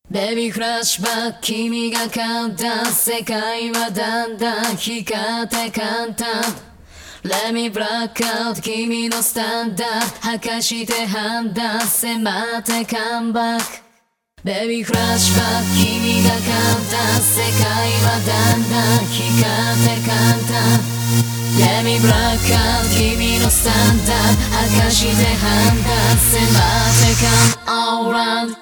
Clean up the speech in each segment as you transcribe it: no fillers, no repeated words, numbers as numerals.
ベビーフラッシュバック君が簡単世界はだんだん光って簡単 Let me black out 君のスタンダード吐かして判断迫ってカムバックベビーフラッシュバック君が簡単世界はだんだん光って簡単 Let me black out 君のスタンダード吐かして判断迫ってカム all round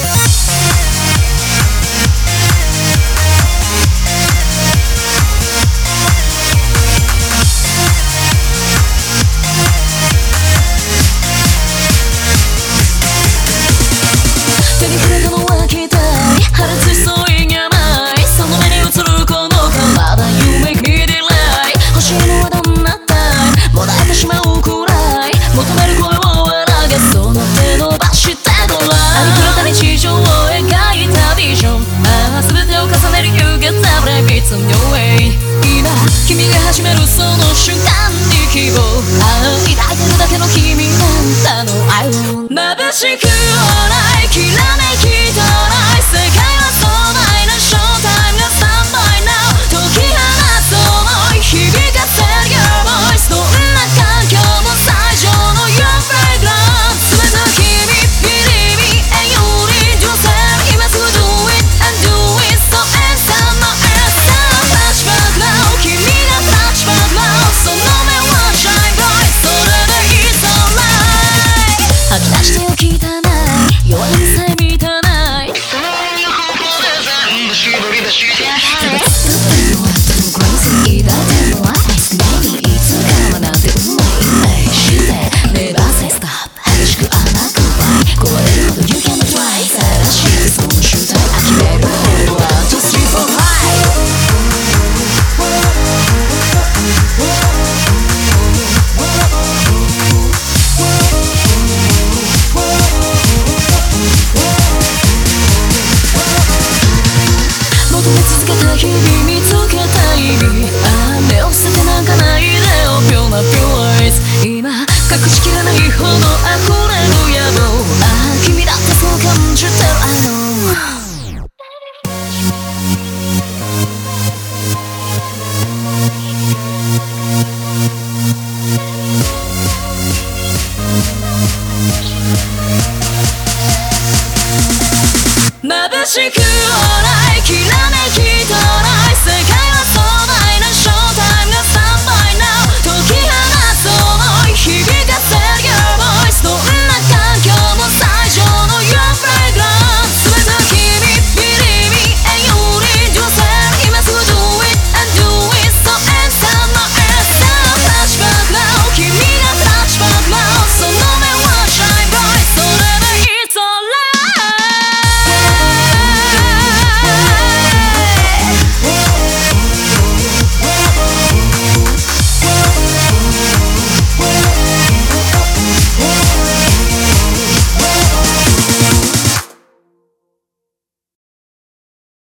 今君が始めるその瞬間に希望抱いてるだけの君なんだの愛を眩しくはないきらめきとない世界は壮大なショータイムがスタンバイ now 解き放つ想い響かせる Your voice どんな環境も最上の Your fragrance 全ての君 Believe me and you need yourself 今すぐ do it and do it so instant no君がフラッシュバックnow その目は shine bright それでいい so right 吐き出してよ汚い弱みさえ満たないその上の方向で全部絞り出してただ突っ立ってるのはとても crazy 抱いてるのは It's maybe いつかはなんてうまいイメージで Never say stop 激しく甘く倍壊れるほど You can try 正しいその集体呆れる俺は Two, three, four, five求め続けた日々見つけた意味目を捨ててなんかないでよ Pure na pure eyes 今隠しきれないほど溢れる野望君だってそう感じてる I know眩しくはない